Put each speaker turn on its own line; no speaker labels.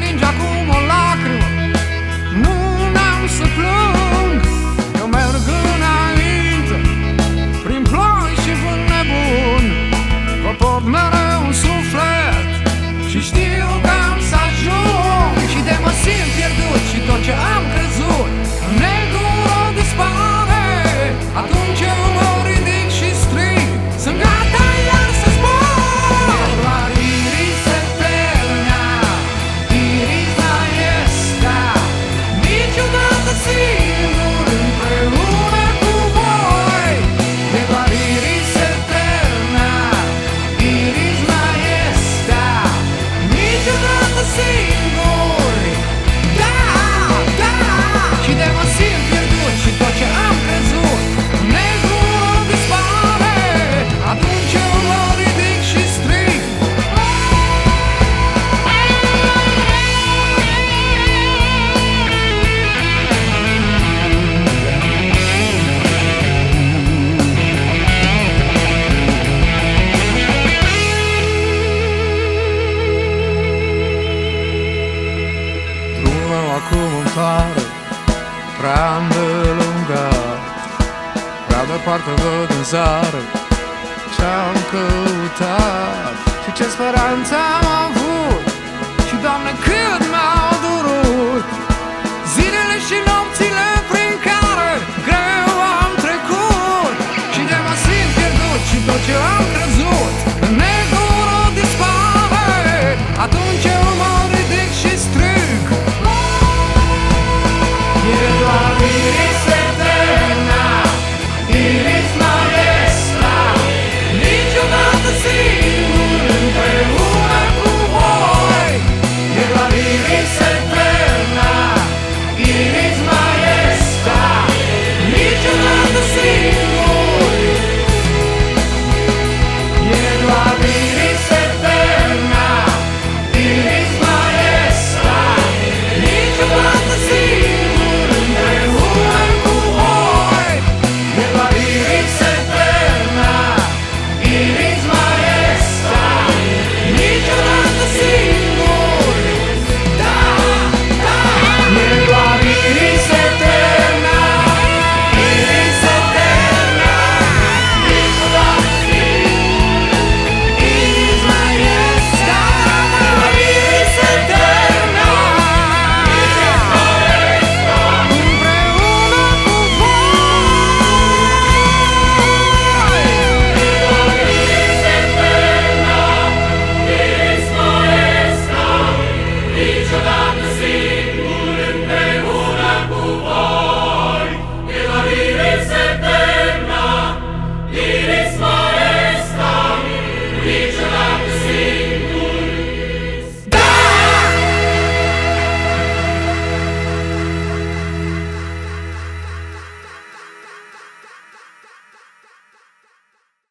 stinge acum o lacrimă. Nu n-am să plâng, eu merg înainte, prin ploi și vânt nebun. Vă port mereu un suflet și știu că am să ajung. Și de mă simt pierdut și tot ce am crezut în negru dispare. Atunci eu mă ridic și strig, sunt gata iar să zbor. Doar iris eterna, iris la esta, niciodată singur împreună cu voi. E doar iris eterna, iris la esta, niciodată singuri. Da, da. Și de mă simt pierdut și tot ce am crezut negru dispare. Atunci eu mă ridic și strig. Drumul meu acum îmi pare prea îndelungat, prea departe văd în zare ce-am căutat și ce speranță am